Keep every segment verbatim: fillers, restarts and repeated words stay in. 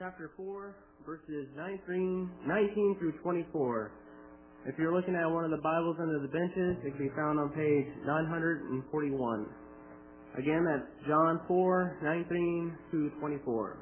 chapter four, verses nineteen, nineteen through twenty-four. If you're looking at one of the Bibles under the benches, it can be found on page nine hundred forty-one. Again, that's John four, nineteen to twenty-four.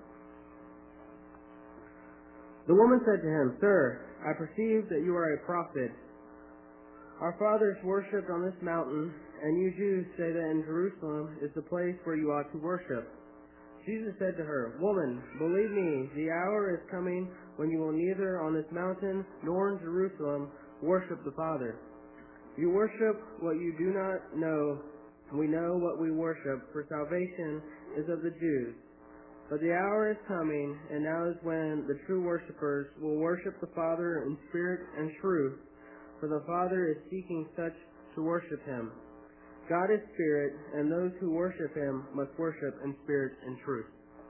The woman said to him, "Sir, I perceive that you are a prophet. Our fathers worshipped on this mountain, and you Jews say that in Jerusalem is the place where you ought to worship." Jesus said to her, "Woman, believe me, the hour is coming when you will neither on this mountain nor in Jerusalem worship the Father. You worship what you do not know. We know what we worship, for salvation is of the Jews. But the hour is coming, and now is when the true worshipers will worship the Father in spirit and truth, for the Father is seeking such to worship him. God is spirit, and those who worship him must worship in spirit and truth."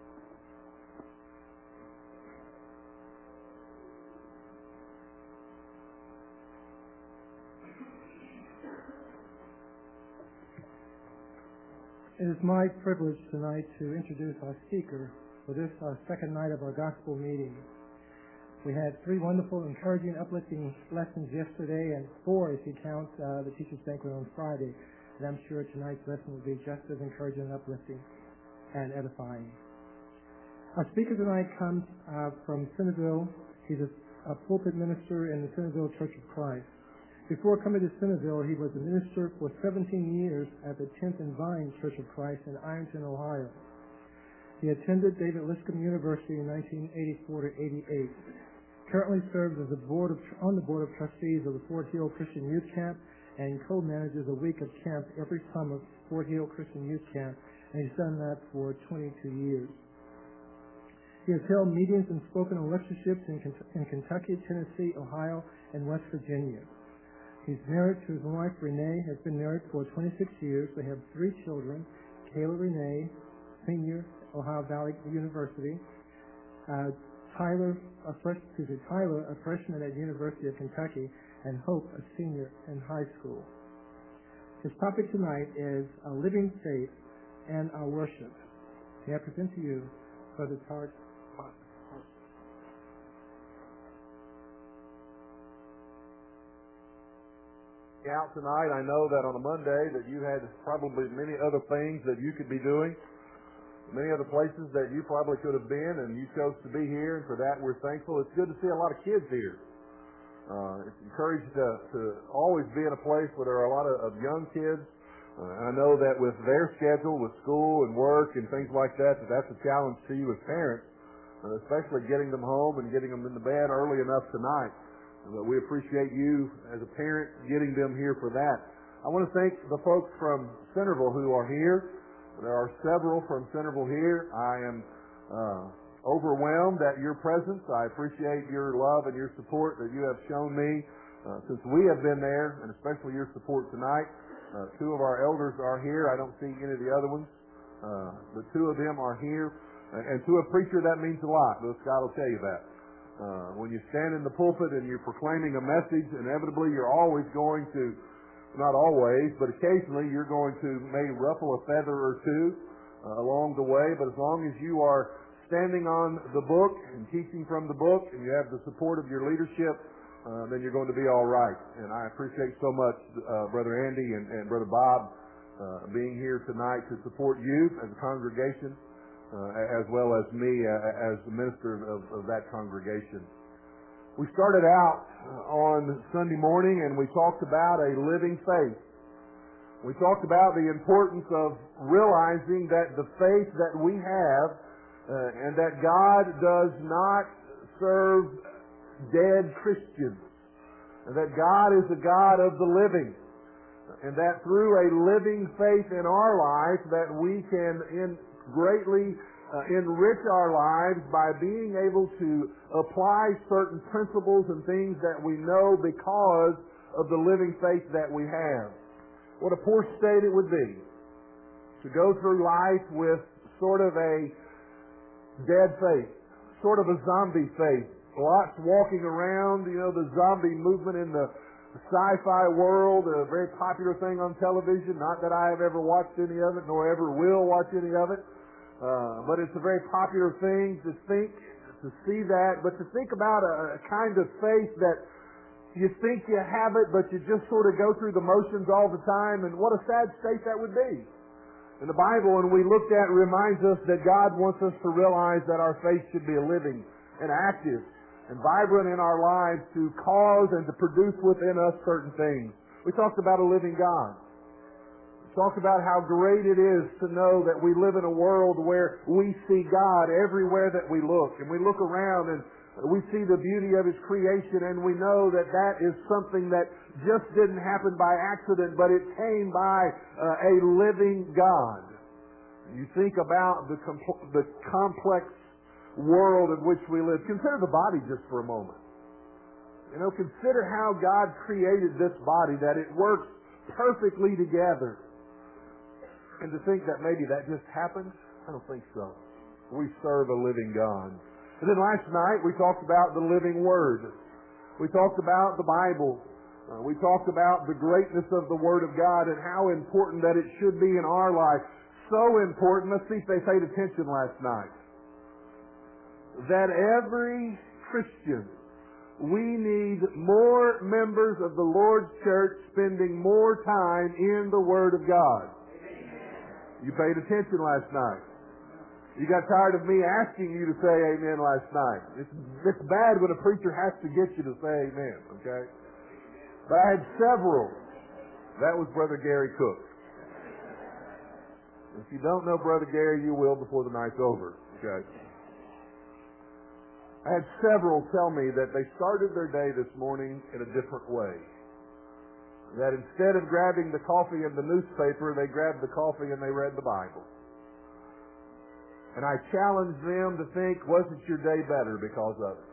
It is my privilege tonight to introduce our speaker for this, our second night of our gospel meeting. We had three wonderful, encouraging, uplifting lessons yesterday, and four if you count uh, the Teacher's Banquet on Friday. And I'm sure tonight's lesson will be just as encouraging and uplifting and edifying. Our speaker tonight comes uh, from Centerville. He's a, a pulpit minister in the Centerville Church of Christ. Before coming to Centerville, he was a minister for seventeen years at the tenth and Vine Church of Christ in Ironton, Ohio. He attended David Lipscomb University in nineteen eighty-four to eighty-eight. Currently serves as a board of, on the Board of Trustees of the Fort Hill Christian Youth Camp and co-manages a week of camp every summer, Fort Hill Christian Youth Camp, and he's done that for twenty-two years. He has held meetings and spoken on lectureships in, in Kentucky, Tennessee, Ohio, and West Virginia. He's married to his wife, Renee, has been married for twenty-six years. They have three children, Kayla Renee, senior, Ohio Valley University, uh, Tyler, a fresh, excuse me, Tyler, a freshman at University of Kentucky, and Hope, a senior in high school. His topic tonight is a living faith and our worship. May I present to you Brother Tart. Out tonight, I know that on a Monday that you had probably many other things that you could be doing, many other places that you probably could have been, and you chose to be here, and for that we're thankful. It's good to see a lot of kids here. Uh, it's encouraged to, to always be in a place where there are a lot of, of young kids. Uh, I know that with their schedule, with school and work and things like that, that that's a challenge to you as parents, uh, especially getting them home and getting them into bed early enough tonight. But we appreciate you as a parent getting them here for that. I want to thank the folks from Centerville who are here. There are several from Centerville here. I am uh, overwhelmed at your presence. I appreciate your love and your support that you have shown me uh, since we have been there, and especially your support tonight. Uh, two of our elders are here. I don't see any of the other ones. Uh, the two of them are here. And to a preacher, that means a lot. Bill Scott will tell you that. Uh, when you stand in the pulpit and you're proclaiming a message, inevitably you're always going to, not always, but occasionally you're going to may ruffle a feather or two uh, along the way. But as long as you are standing on the book and teaching from the book and you have the support of your leadership, uh, then you're going to be all right. And I appreciate so much uh, Brother Andy and, and Brother Bob uh, being here tonight to support you as a congregation. Uh, as well as me uh, as the minister of, of that congregation. We started out on Sunday morning and we talked about a living faith. We talked about the importance of realizing that the faith that we have uh, and that God does not serve dead Christians, and that God is a God of the living, and that through a living faith in our life that we can in greatly uh, enrich our lives by being able to apply certain principles and things that we know because of the living faith that we have. What a poor state it would be to go through life with sort of a dead faith, sort of a zombie faith. Lots walking around, you know, the zombie movement in the sci-fi world, a very popular thing on television. Not that I have ever watched any of it, nor ever will watch any of it. Uh, but it's a very popular thing to think to see that, but to think about a, a kind of faith that you think you have it, but you just sort of go through the motions all the time, and what a sad state that would be. And the Bible, when we looked at, reminds us that God wants us to realize that our faith should be a living and active and vibrant in our lives to cause and to produce within us certain things. We talked about a living God. We talked about how great it is to know that we live in a world where we see God everywhere that we look. And we look around and we see the beauty of His creation, and we know that that is something that just didn't happen by accident, but it came by uh, a living God. You think about the, compl- the complex world in which we live. Consider the body just for a moment. You know, consider how God created this body, that it works perfectly together. And to think that maybe that just happened, I don't think so. We serve a living God. And then last night we talked about the living Word. We talked about the Bible. Uh, we talked about the greatness of the Word of God and how important that it should be in our life. So important, let's see if they paid attention last night, that every Christian, we need more members of the Lord's church spending more time in the Word of God. Amen. You paid attention last night. You got tired of me asking you to say amen last night. It's, it's bad when a preacher has to get you to say amen, okay? But I had several. That was Brother Gary Cook. If you don't know Brother Gary, you will before the night's over, okay? I had several tell me that they started their day this morning in a different way. That instead of grabbing the coffee and the newspaper, they grabbed the coffee and they read the Bible. And I challenged them to think, wasn't your day better because of it?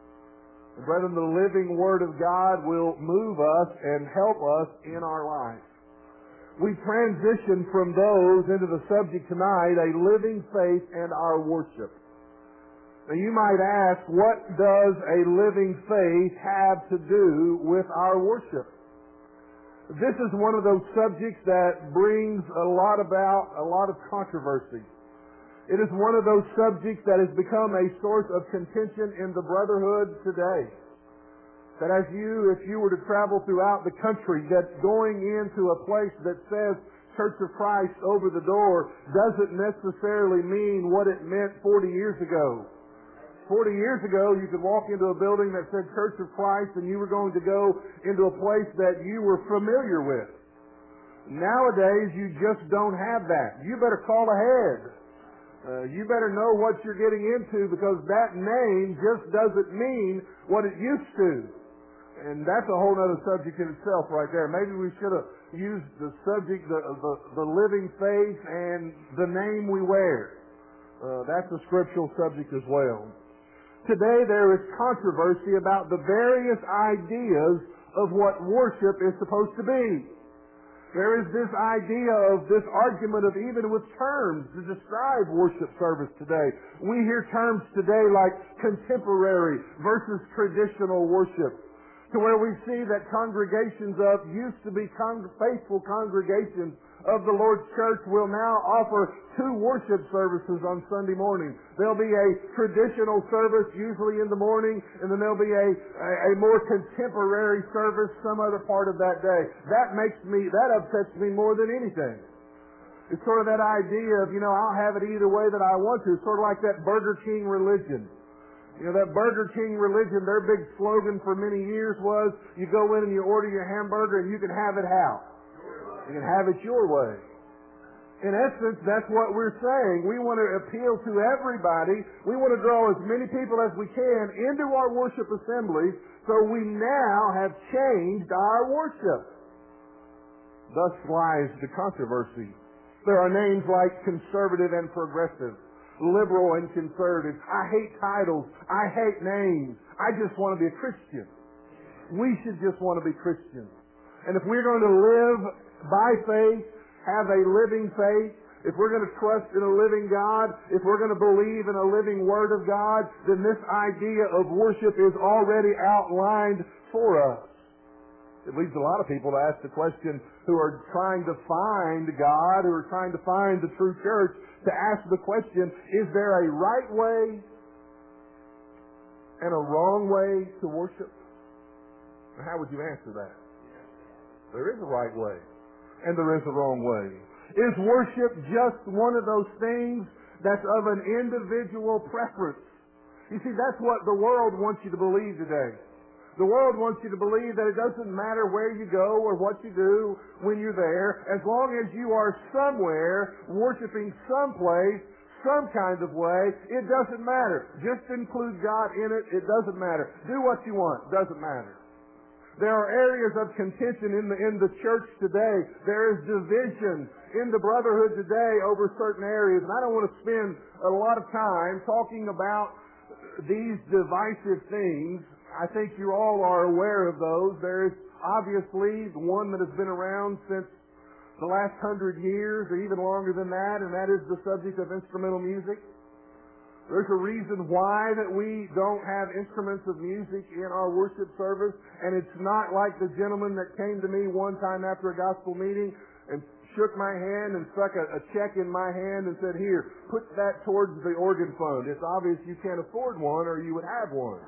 And brethren, the living Word of God will move us and help us in our life. We transition from those into the subject tonight, a living faith and our worship. Now you might ask, what does a living faith have to do with our worship? This is one of those subjects that brings a lot about, a lot of controversy. It is one of those subjects that has become a source of contention in the brotherhood today. That as you, if you were to travel throughout the country, that going into a place that says Church of Christ over the door doesn't necessarily mean what it meant forty years ago. Forty years ago, you could walk into a building that said Church of Christ and you were going to go into a place that you were familiar with. Nowadays, you just don't have that. You better call ahead. Uh, you better know what you're getting into, because that name just doesn't mean what it used to. And that's a whole other subject in itself right there. Maybe we should have used the subject, the, the, the living faith and the name we wear. Uh, that's a scriptural subject as well. Today there is controversy about the various ideas of what worship is supposed to be. There is this idea of this argument of even with terms to describe worship service today. We hear terms today like contemporary versus traditional worship, to where we see that congregations of used to be con- faithful congregations of the Lord's church will now offer two worship services on Sunday morning. There'll be a traditional service usually in the morning, and then there'll be a, a, a more contemporary service some other part of that day. That makes me, that upsets me more than anything. It's sort of that idea of, you know, I'll have it either way that I want to. Sort of like that Burger King religion. You know, that Burger King religion, their big slogan for many years was, you go in and you order your hamburger and you can have it how? You can have it your way. In essence, that's what we're saying. We want to appeal to everybody. We want to draw as many people as we can into our worship assemblies, so we now have changed our worship. Thus lies the controversy. There are names like conservative and progressive, liberal and conservative. I hate titles. I hate names. I just want to be a Christian. We should just want to be Christians. And if we're going to live by faith, have a living faith, if we're going to trust in a living God, if we're going to believe in a living Word of God, then this idea of worship is already outlined for us. It leads a lot of people to ask the question, who are trying to find God, who are trying to find the true church, to ask the question, is there a right way and a wrong way to worship? How would you answer that? There is a right way, and there is a wrong way. Is worship just one of those things that's of an individual preference? You see, that's what the world wants you to believe today. The world wants you to believe that it doesn't matter where you go or what you do when you're there, as long as you are somewhere worshiping someplace, some kind of way, it doesn't matter. Just include God in it, it doesn't matter. Do what you want, doesn't matter. There are areas of contention in the, in the church today. There is division in the brotherhood today over certain areas. And I don't want to spend a lot of time talking about these divisive things. I think you all are aware of those. There is obviously one that has been around since the last hundred years or even longer than that, and that is the subject of instrumental music. There's a reason why that we don't have instruments of music in our worship service, and it's not like the gentleman that came to me one time after a gospel meeting and shook my hand and stuck a, a check in my hand and said, "Here, put that towards the organ fund. It's obvious you can't afford one or you would have one."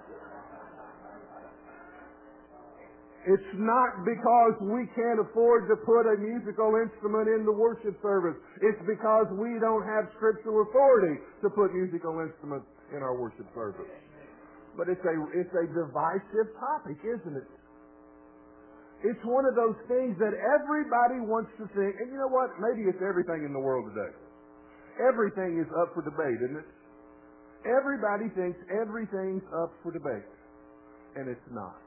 It's not because we can't afford to put a musical instrument in the worship service. It's because we don't have scriptural authority to put musical instruments in our worship service. But it's a, it's a divisive topic, isn't it? It's one of those things that everybody wants to think, and you know what? Maybe it's everything in the world today. Everything is up for debate, isn't it? Everybody thinks everything's up for debate, and it's not.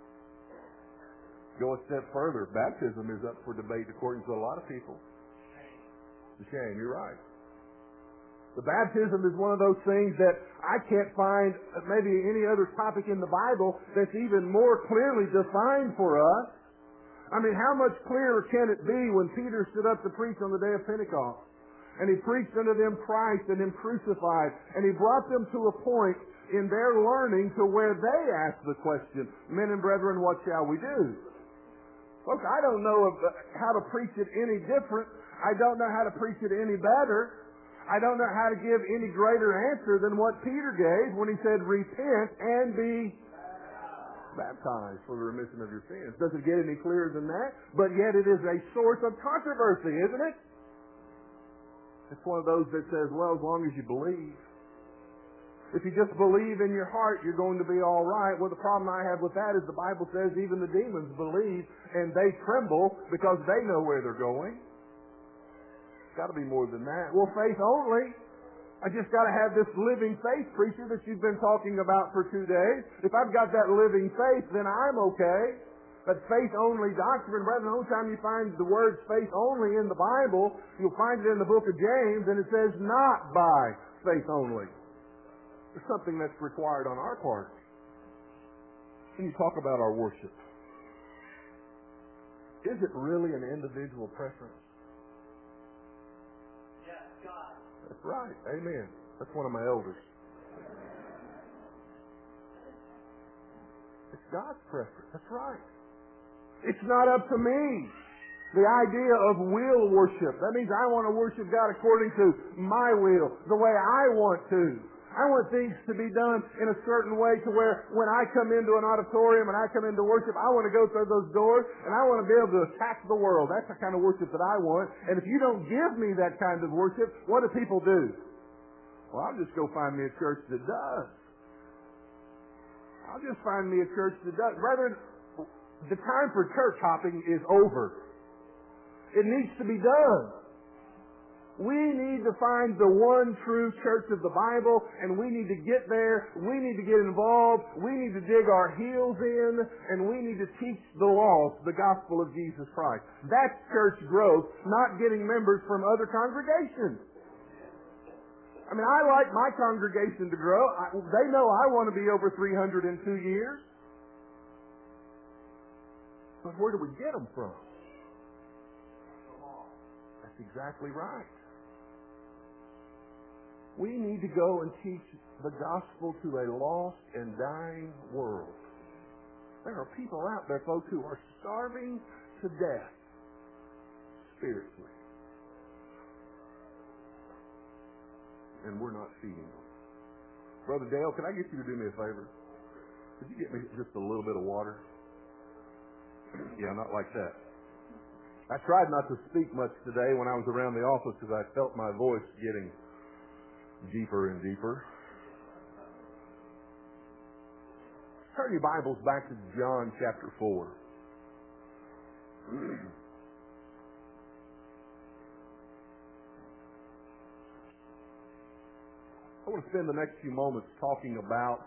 Go a step further. Baptism is up for debate according to a lot of people. It's a shame. You're right. The baptism is one of those things that I can't find maybe any other topic in the Bible that's even more clearly defined for us. I mean, how much clearer can it be when Peter stood up to preach on the day of Pentecost? And he preached unto them Christ and him crucified. And he brought them to a point in their learning to where they asked the question, "Men and brethren, what shall we do?" Folks, I don't know how to preach it any different. I don't know how to preach it any better. I don't know how to give any greater answer than what Peter gave when he said, "Repent and be baptized for the remission of your sins." Doesn't get any clearer than that, but yet it is a source of controversy, isn't it? It's one of those that says, well, as long as you believe. If you just believe in your heart, you're going to be all right. Well, the problem I have with that is the Bible says even the demons believe and they tremble because they know where they're going. It's got to be more than that. Well, faith only. I just got to have this living faith, preacher, that you've been talking about for two days. If I've got that living faith, then I'm okay. But faith only doctrine, brother, the only time you find the words faith only in the Bible, you'll find it in the book of James, and it says not by faith only. There's something that's required on our part. When you talk about our worship, is it really an individual preference? Yes, God. That's right. Amen. That's one of my elders. It's God's preference. That's right. It's not up to me. The idea of will worship. That means I want to worship God according to my will, the way I want to. I want things to be done in a certain way to where when I come into an auditorium and I come into worship, I want to go through those doors and I want to be able to attack the world. That's the kind of worship that I want. And if you don't give me that kind of worship, what do people do? Well, I'll just go find me a church that does. I'll just find me a church that does. Brethren, the time for church hopping is over. It needs to be done. We need to find the one true church of the Bible, and we need to get there. We need to get involved. We need to dig our heels in, and we need to teach the lost the gospel of Jesus Christ. That's church growth, not getting members from other congregations. I mean, I like my congregation to grow. I, they know I want to be over three hundred in two years. But where do we get them from? That's exactly right. We need to go and teach the gospel to a lost and dying world. There are people out there, folks, who are starving to death spiritually. And we're not feeding them. Brother Dale, can I get you to do me a favor? Could you get me just a little bit of water? Yeah, not like that. I tried not to speak much today when I was around the office because I felt my voice getting deeper and deeper. Turn your Bibles back to John chapter four. I want to spend the next few moments talking about,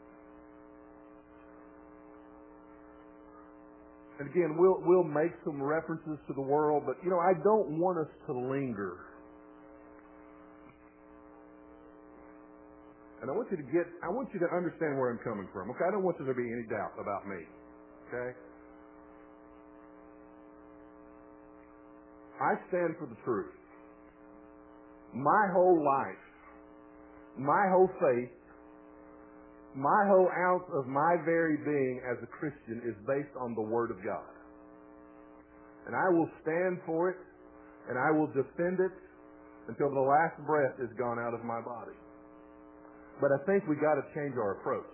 and again, we'll we'll make some references to the world, but you know, I don't want us to linger. And I want you to get, I want you to understand where I'm coming from, okay? I don't want there to be any doubt about me, okay? I stand for the truth. My whole life, my whole faith, my whole ounce of my very being as a Christian is based on the Word of God. And I will stand for it, and I will defend it until the last breath is gone out of my body. But I think we got to change our approach.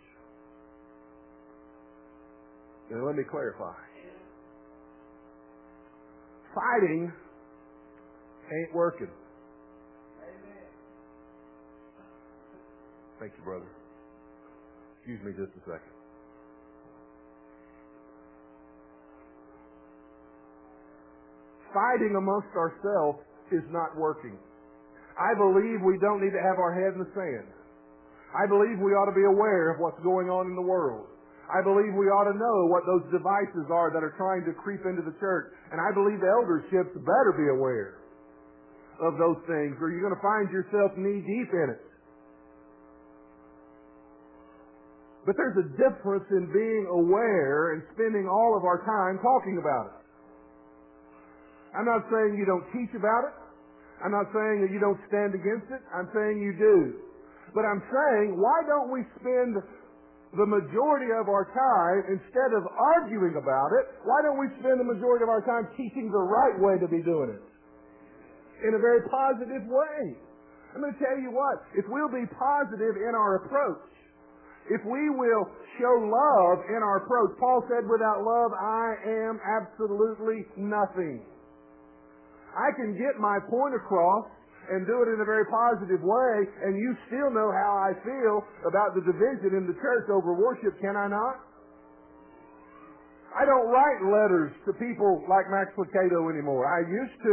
And let me clarify. Fighting ain't working. Amen. Thank you, brother. Excuse me just a second. Fighting amongst ourselves is not working. I believe we don't need to have our head in the sand. I believe we ought to be aware of what's going on in the world. I believe we ought to know what those devices are that are trying to creep into the church. And I believe the elderships better be aware of those things, or you're going to find yourself knee-deep in it. But there's a difference in being aware and spending all of our time talking about it. I'm not saying you don't teach about it. I'm not saying that you don't stand against it. I'm saying you do. But I'm saying, why don't we spend the majority of our time, instead of arguing about it, why don't we spend the majority of our time teaching the right way to be doing it? In a very positive way. I'm going to tell you what, if we'll be positive in our approach, if we will show love in our approach, Paul said, without love I am absolutely nothing. I can get my point across and do it in a very positive way, and you still know how I feel about the division in the church over worship, can I not? I don't write letters to people like Max Lucado anymore. I used to.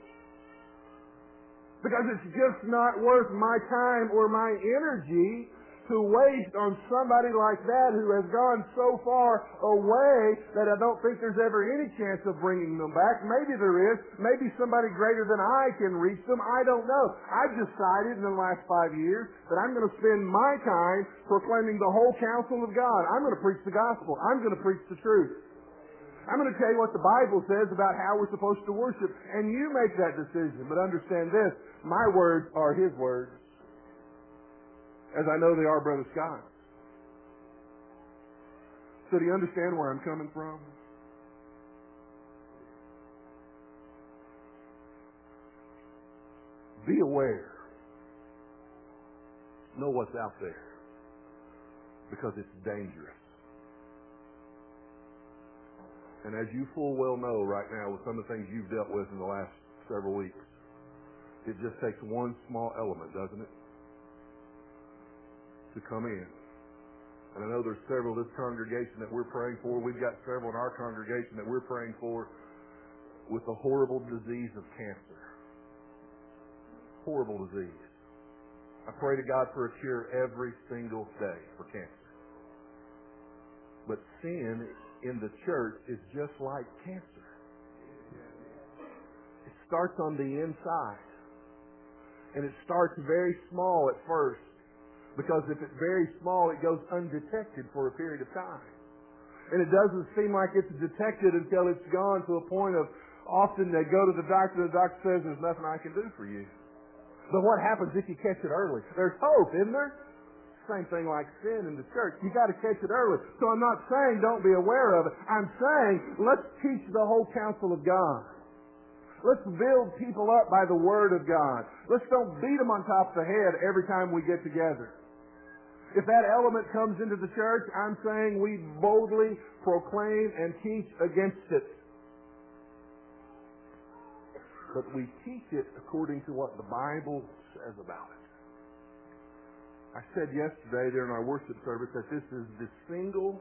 Because it's just not worth my time or my energy to waste on somebody like that who has gone so far away that I don't think there's ever any chance of bringing them back. Maybe there is. Maybe somebody greater than I can reach them. I don't know. I've decided in the last five years that I'm going to spend my time proclaiming the whole counsel of God. I'm going to preach the gospel. I'm going to preach the truth. I'm going to tell you what the Bible says about how we're supposed to worship, and you make that decision. But understand this, my words are His words, as I know they are Brother Scott's. So do you understand where I'm coming from? Be aware. Know what's out there, because it's dangerous. And as you full well know right now with some of the things you've dealt with in the last several weeks, it just takes one small element, doesn't it, to come in. And I know there's several in this congregation that we're praying for. We've got several in our congregation that we're praying for with the horrible disease of cancer. Horrible disease. I pray to God for a cure every single day for cancer. But sin in the church is just like cancer. It starts on the inside. And it starts very small at first. Because if it's very small, it goes undetected for a period of time. And it doesn't seem like it's detected until it's gone to a point of, often they go to the doctor, the doctor says, there's nothing I can do for you. But what happens if you catch it early? There's hope, isn't there? Same thing like sin in the church. You got to catch it early. So I'm not saying don't be aware of it. I'm saying let's teach the whole counsel of God. Let's build people up by the Word of God. Let's don't beat them on top of the head every time we get together. If that element comes into the church, I'm saying we boldly proclaim and teach against it. But we teach it according to what the Bible says about it. I said yesterday during our worship service that this is the single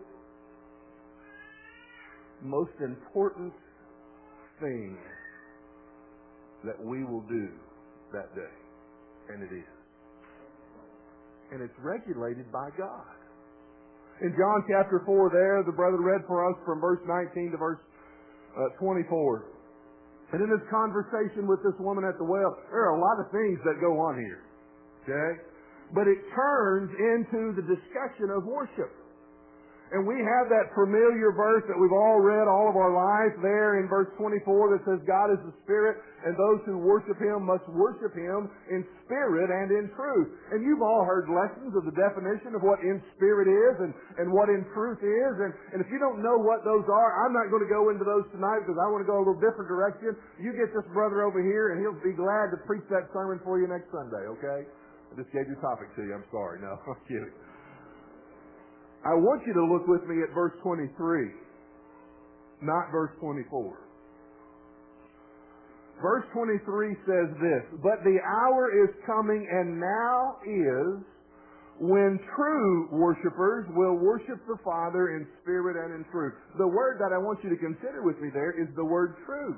most important thing that we will do that day. And it is. And it's regulated by God. In John chapter four there, the brother read for us from verse nineteen to verse uh, twenty-four. And in this conversation with this woman at the well, there are a lot of things that go on here. Okay? But it turns into the discussion of worship. And we have that familiar verse that we've all read all of our lives there in verse twenty-four that says, God is the Spirit, and those who worship Him must worship Him in spirit and in truth. And you've all heard lessons of the definition of what in spirit is and, and what in truth is. And, and if you don't know what those are, I'm not going to go into those tonight because I want to go a little different direction. You get this brother over here, and he'll be glad to preach that sermon for you next Sunday, okay? I just gave you a topic to you. I'm sorry. No, I'm kidding. I want you to look with me at verse twenty-three, not verse twenty-four. Verse twenty-three says this, but the hour is coming and now is when true worshipers will worship the Father in spirit and in truth. The word that I want you to consider with me there is the word truth.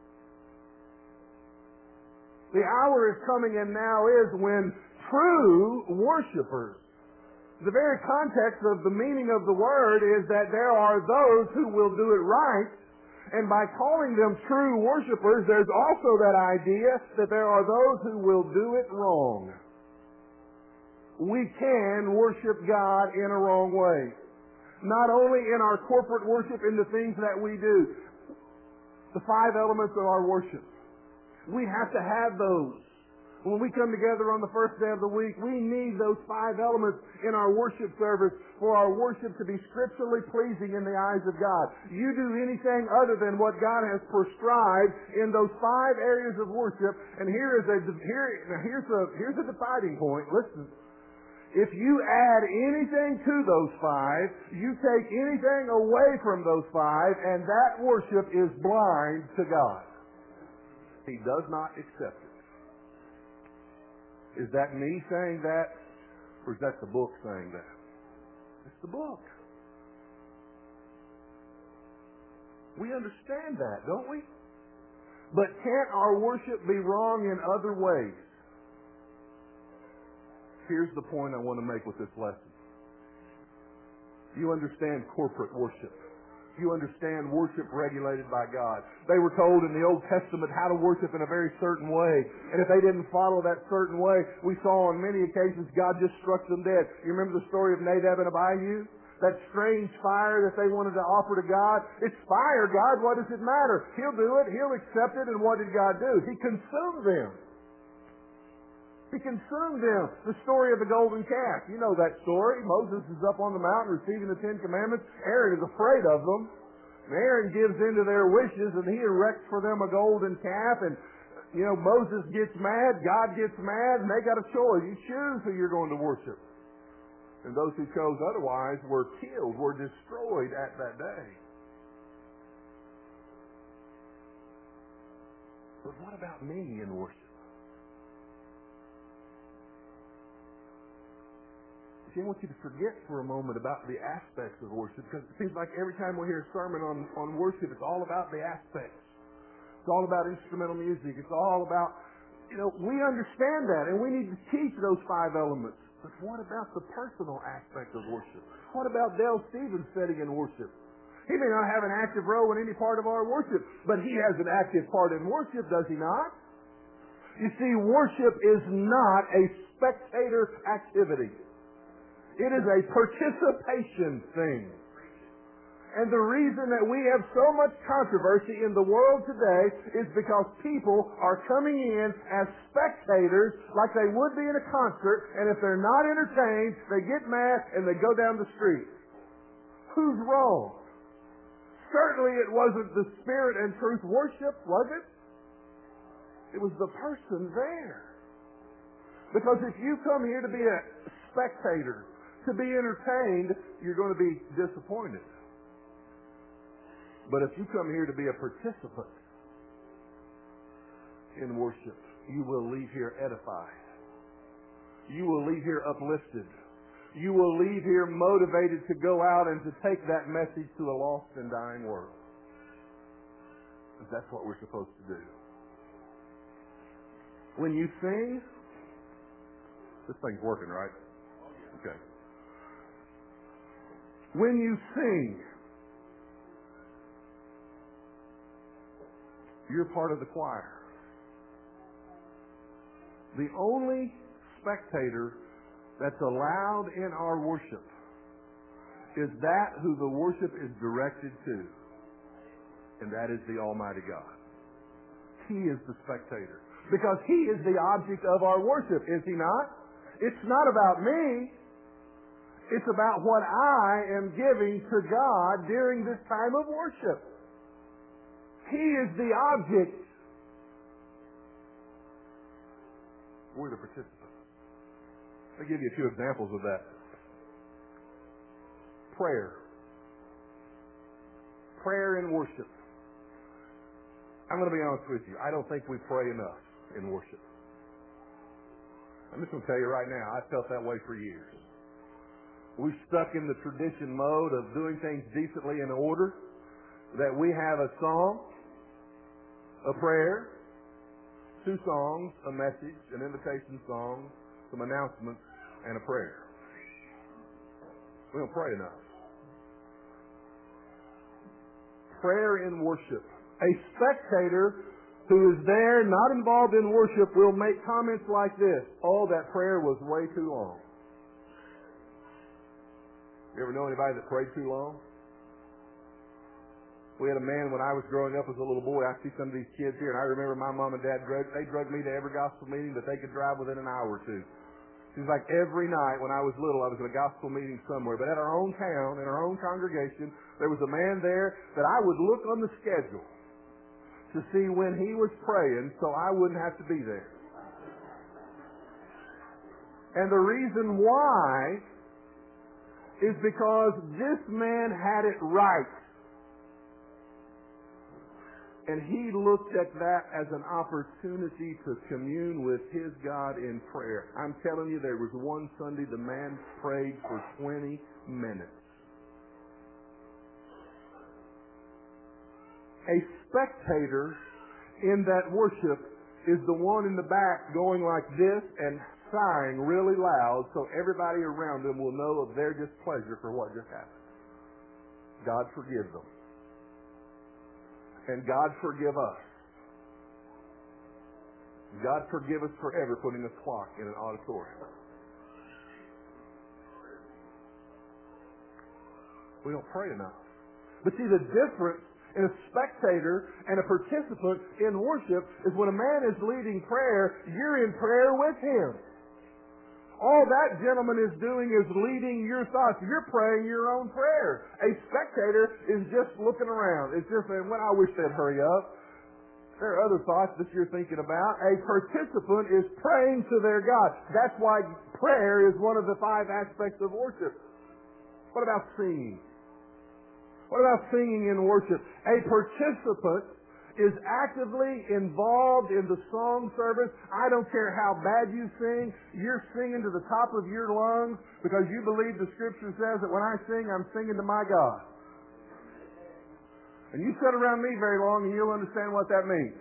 The hour is coming and now is when true worshipers. The very context of the meaning of the word is that there are those who will do it right, and by calling them true worshipers, there's also that idea that there are those who will do it wrong. We can worship God in a wrong way. Not only in our corporate worship, in the things that we do. The five elements of our worship. We have to have those. When we come together on the first day of the week, we need those five elements in our worship service for our worship to be scripturally pleasing in the eyes of God. You do anything other than what God has prescribed in those five areas of worship, and here is a here here's a here's a deciding point. Listen. If you add anything to those five, you take anything away from those five, and that worship is blind to God. He does not accept it. Is that me saying that, or is that the book saying that? It's the book. We understand that, don't we? But can't our worship be wrong in other ways? Here's the point I want to make with this lesson. You understand corporate worship. You understand worship regulated by God. They were told in the Old Testament how to worship in a very certain way. And if they didn't follow that certain way, we saw on many occasions God just struck them dead. You remember the story of Nadab and Abihu? That strange fire that they wanted to offer to God. It's fire, God. What does it matter? He'll do it. He'll accept it. And what did God do? He consumed them. He consumed them. The story of the golden calf. You know that story. Moses is up on the mountain receiving the Ten Commandments. Aaron is afraid of them. And Aaron gives in to their wishes and he erects for them a golden calf. And, you know, Moses gets mad. God gets mad. And they got a choice. You choose who you're going to worship. And those who chose otherwise were killed, were destroyed at that day. But what about me in worship? I want you to forget for a moment about the aspects of worship, because it seems like every time we hear a sermon on, on worship, it's all about the aspects. It's all about instrumental music. It's all about, you know, we understand that, and we need to teach those five elements. But what about the personal aspect of worship? What about Dale Stevens sitting in worship? He may not have an active role in any part of our worship, but he has an active part in worship, does he not? You see, worship is not a spectator activity. It is a participation thing. And the reason that we have so much controversy in the world today is because people are coming in as spectators like they would be in a concert, and if they're not entertained, they get mad and they go down the street. Who's wrong? Certainly it wasn't the spirit and truth worship, was it? It was the person there. Because if you come here to be a spectator, to be entertained, you're going to be disappointed. But if you come here to be a participant in worship, you will leave here edified. You will leave here uplifted. You will leave here motivated to go out and to take that message to a lost and dying world. Because that's what we're supposed to do. When you sing, this thing's working, right? Okay. When you sing, you're part of the choir. The only spectator that's allowed in our worship is that who the worship is directed to, and that is the Almighty God. He is the spectator, because He is the object of our worship, is He not? It's not about me. It's about what I am giving to God during this time of worship. He is the object. We're the participants. I'll give you a few examples of that. Prayer. Prayer in worship. I'm going to be honest with you. I don't think we pray enough in worship. I'm just going to tell you right now, I've felt that way for years. We're stuck in the tradition mode of doing things decently in order, that we have a song, a prayer, two songs, a message, an invitation song, some announcements, and a prayer. We don't pray enough. Prayer in worship. A spectator who is there, not involved in worship, will make comments like this: "Oh, that prayer was way too long." You ever know anybody that prayed too long? We had a man when I was growing up as a little boy. I see some of these kids here, and I remember my mom and dad drug, they drug me to every gospel meeting that they could drive within an hour or two. Seems like every night when I was little, I was at a gospel meeting somewhere. But at our own town, in our own congregation, there was a man there that I would look on the schedule to see when he was praying so I wouldn't have to be there. And the reason why is because this man had it right. And he looked at that as an opportunity to commune with his God in prayer. I'm telling you, there was one Sunday the man prayed for twenty minutes. A spectator in that worship is the one in the back going like this and sighing really loud so everybody around them will know of their displeasure for what just happened. God forgive them. And God forgive us. God forgive us for ever putting a clock in an auditorium. We don't pray enough. But see, the difference in a spectator and a participant in worship is when a man is leading prayer, you're in prayer with him. All that gentleman is doing is leading your thoughts. You're praying your own prayer. A spectator is just looking around. It's just saying, well, I wish they'd hurry up. There are other thoughts that you're thinking about. A participant is praying to their God. That's why prayer is one of the five aspects of worship. What about singing? What about singing in worship? A participant is actively involved in the song service. I don't care how bad you sing. You're singing to the top of your lungs because you believe the Scripture says that when I sing, I'm singing to my God. And you sit around me very long and you'll understand what that means.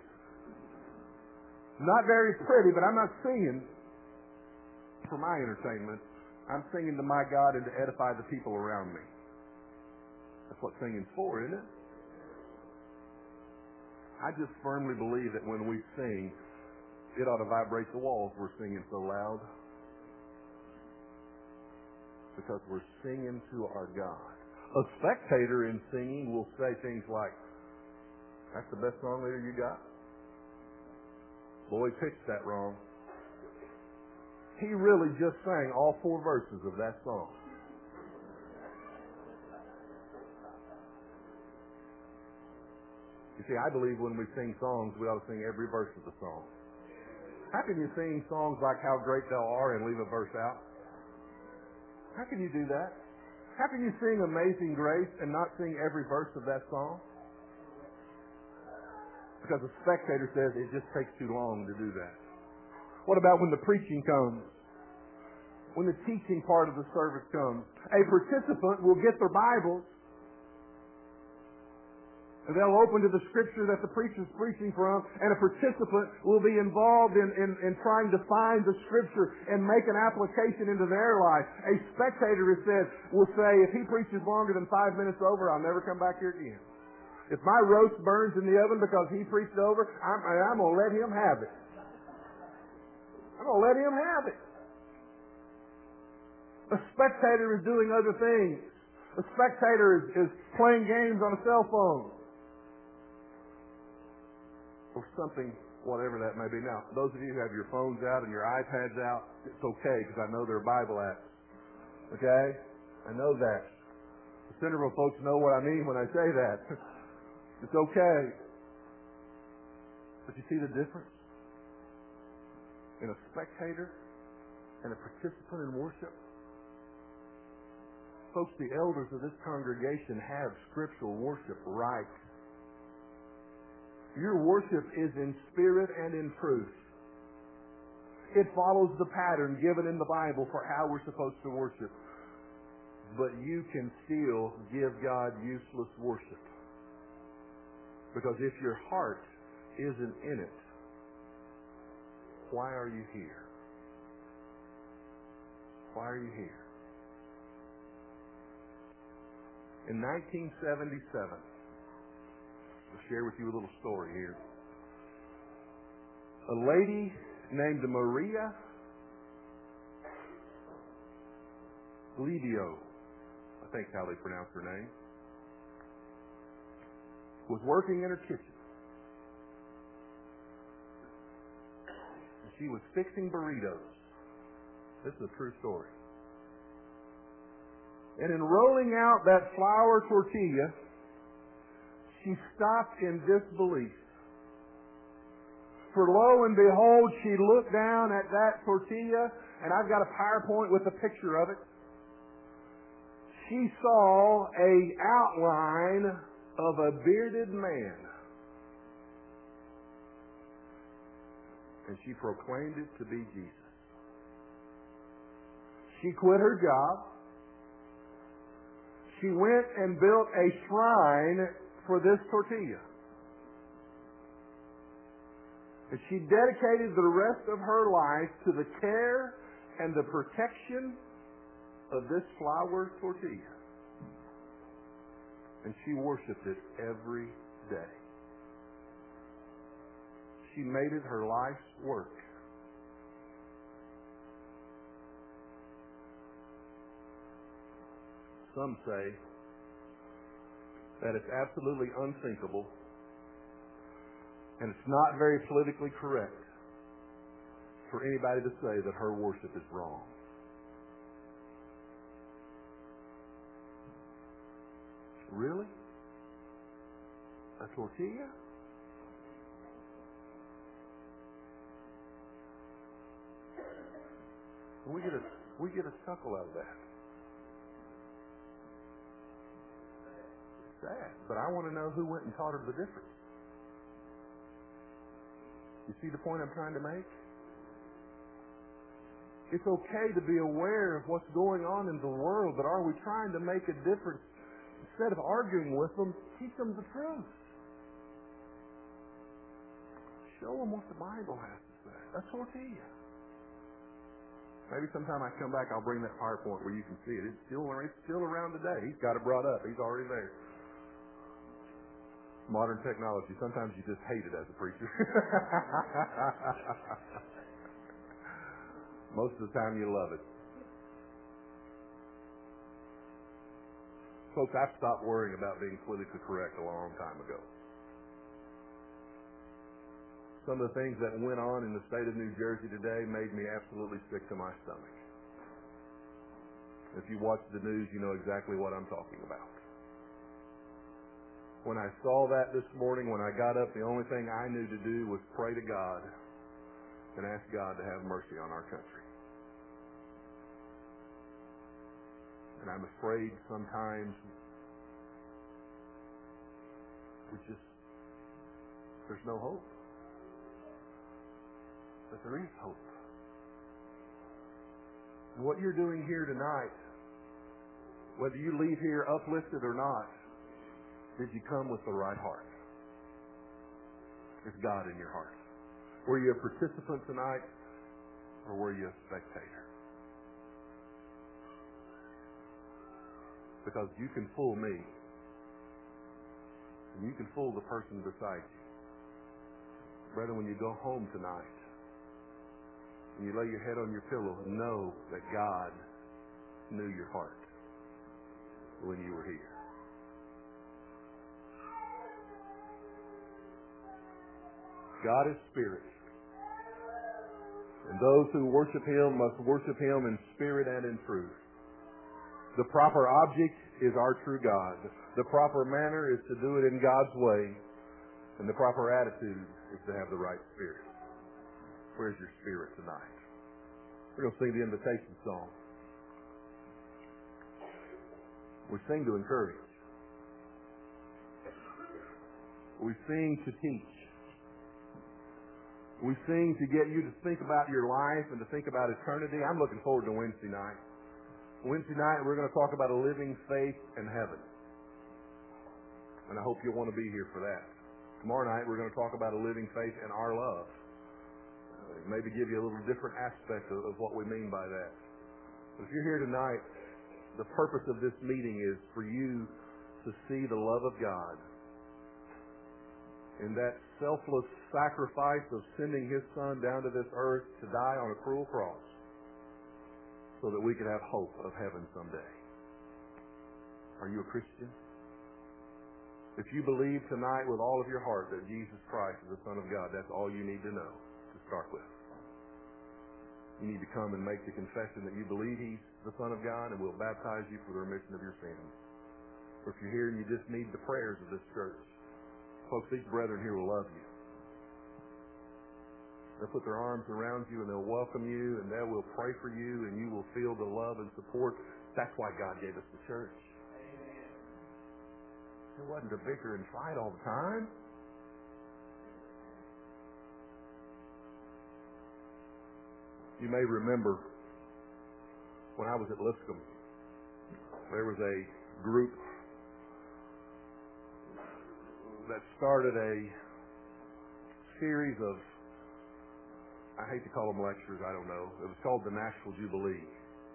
Not very pretty, but I'm not singing for my entertainment. I'm singing to my God and to edify the people around me. That's what singing's for, isn't it? I just firmly believe that when we sing, it ought to vibrate the walls. We're singing so loud. Because we're singing to our God. A spectator in singing will say things like, "That's the best song leader you got? Boy, pitched that wrong." He really just sang all four verses of that song. You see, I believe when we sing songs, we ought to sing every verse of the song. How can you sing songs like "How Great Thou Art" and leave a verse out? How can you do that? How can you sing Amazing Grace and not sing every verse of that song? Because a spectator says it just takes too long to do that. What about when the preaching comes? When the teaching part of the service comes? A participant will get their Bibles and they'll open to the scripture that the preacher's preaching from, and a participant will be involved in, in, in trying to find the scripture and make an application into their life. A spectator, it says, will say, if he preaches longer than five minutes over, I'll never come back here again. If my roast burns in the oven because he preached over, I'm, I'm going to let him have it. I'm going to let him have it. A spectator is doing other things. A spectator is, is playing games on a cell phone. Or something, whatever that may be. Now, those of you who have your phones out and your iPads out, it's okay, because I know they're Bible apps. Okay? I know that. The Centerville folks know what I mean when I say that. It's okay. But you see the difference? In a spectator and a participant in worship? Folks, the elders of this congregation have scriptural worship right. Your worship is in spirit and in truth. It follows the pattern given in the Bible for how we're supposed to worship. But you can still give God useless worship. Because if your heart isn't in it, why are you here? Why are you here? In nineteen seventy-seven, I'll share with you a little story here. A lady named Maria Livio, I think how they pronounce her name, was working in her kitchen. And she was fixing burritos. This is a true story. And in rolling out that flour tortilla, she stopped in disbelief. For lo and behold, she looked down at that tortilla, and I've got a PowerPoint with a picture of it. She saw an outline of a bearded man. And she proclaimed it to be Jesus. She quit her job. She went and built a shrine for this tortilla. And she dedicated the rest of her life to the care and the protection of this flour tortilla. And she worshiped it every day. She made it her life's work. Some say that it's absolutely unthinkable and it's not very politically correct for anybody to say that her worship is wrong. Really? A tortilla? We get a we get a chuckle out of that. It's sad, but I want to know who went and taught her the difference. You see the point I'm trying to make? It's okay to be aware of what's going on in the world, but are we trying to make a difference? Instead of arguing with them, teach them the truth. Show them what the Bible has to say. A tortilla. Maybe sometime I come back, I'll bring that PowerPoint where you can see it. It's still, it's still around today. He's got it brought up. He's already there. Modern technology. Sometimes you just hate it as a preacher. Most of the time you love it. Folks, I've stopped worrying about being politically correct a long time ago. Some of the things that went on in the state of New Jersey today made me absolutely sick to my stomach. If you watch the news, you know exactly what I'm talking about. When I saw that this morning, when I got up, the only thing I knew to do was pray to God and ask God to have mercy on our country. And I'm afraid sometimes we just, there's no hope. But there is hope. And what you're doing here tonight, whether you leave here uplifted or not, did you come with the right heart? Is God in your heart? Were you a participant tonight, or were you a spectator? Because you can fool me, and you can fool the person beside you. Brother, when you go home tonight, and you lay your head on your pillow, know that God knew your heart when you were here. God is spirit, and those who worship Him must worship Him in spirit and in truth. The proper object is our true God. The proper manner is to do it in God's way, and the proper attitude is to have the right spirit. Where's your spirit tonight? We're going to sing the invitation song. We sing to encourage. We sing to teach. We sing to get you to think about your life and to think about eternity. I'm looking forward to Wednesday night. Wednesday night, we're going to talk about a living faith in heaven. And I hope you'll want to be here for that. Tomorrow night, we're going to talk about a living faith in our love. Uh, maybe give you a little different aspect of, of what we mean by that. But if you're here tonight, the purpose of this meeting is for you to see the love of God in that selfless sacrifice of sending His Son down to this earth to die on a cruel cross, so that we could have hope of heaven someday. Are you a Christian? If you believe tonight with all of your heart that Jesus Christ is the Son of God, that's all you need to know to start with. You need to come and make the confession that you believe He's the Son of God, and we'll baptize you for the remission of your sins. Or if you're here and you just need the prayers of this church, folks, these brethren here will love you. They'll put their arms around you and they'll welcome you and they will pray for you and you will feel the love and support. That's why God gave us the church. Amen. It wasn't to bicker and fight all the time. You may remember when I was at Lipscomb, there was a group that started a series of, I hate to call them lectures, I don't know. It was called the Nashville Jubilee.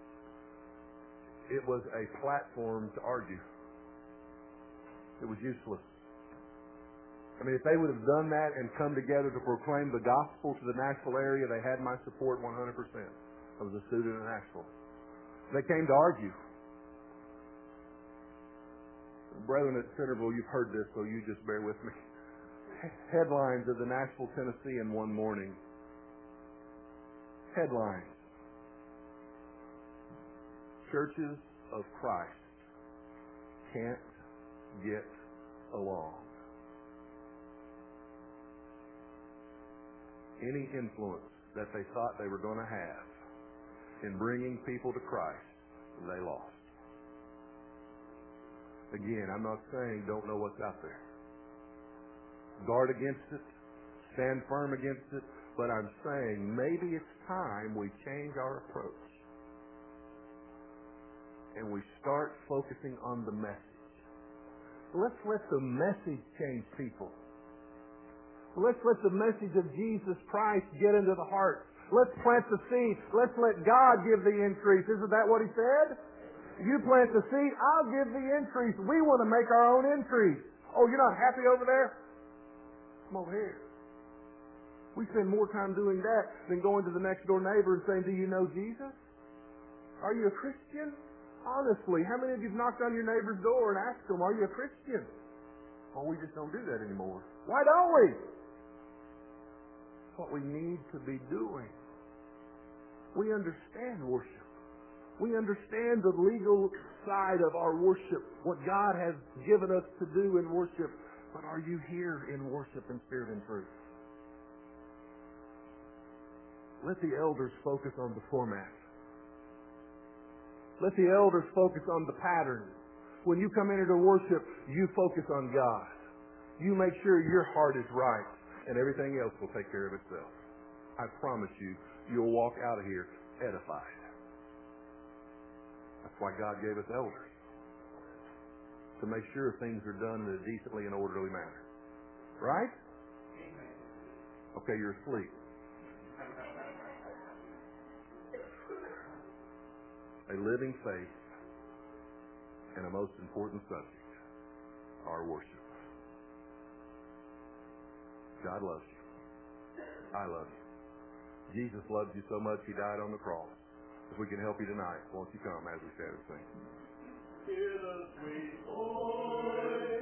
It was a platform to argue. It was useless. I mean, if they would have done that and come together to proclaim the gospel to the Nashville area, they had my support one hundred percent. I was a student in Nashville. They came to argue. Brethren at Centerville, you've heard this, so you just bear with me. Headlines of the Nashville Tennessean one morning. Headlines. Churches of Christ can't get along. Any influence that they thought they were going to have in bringing people to Christ, they lost. Again, I'm not saying don't know what's out there. Guard against it. Stand firm against it. But I'm saying maybe it's time we change our approach. And we start focusing on the message. Let's let the message change people. Let's let the message of Jesus Christ get into the heart. Let's plant the seed. Let's let God give the increase. Isn't that what He said? You plant the seed, I'll give the increase. We want to make our own increase. Oh, you're not happy over there? Come over here. We spend more time doing that than going to the next door neighbor and saying, do you know Jesus? Are you a Christian? Honestly, how many of you have knocked on your neighbor's door and asked them, are you a Christian? Well, we just don't do that anymore. Why don't we? It's what we need to be doing. We understand worship. We understand the legal side of our worship, what God has given us to do in worship. But are you here in worship in spirit and truth? Let the elders focus on the format. Let the elders focus on the pattern. When you come into worship, you focus on God. You make sure your heart is right, and everything else will take care of itself. I promise you, you'll walk out of here edified. That's why God gave us elders, to make sure things are done in a decently and orderly manner. Right? Okay, you're asleep. A living faith and a most important subject, our worship. God loves you. I love you. Jesus loves you so much, He died on the cross. If we can help you tonight, won't you come as we stand and sing? Hear the sweet voice.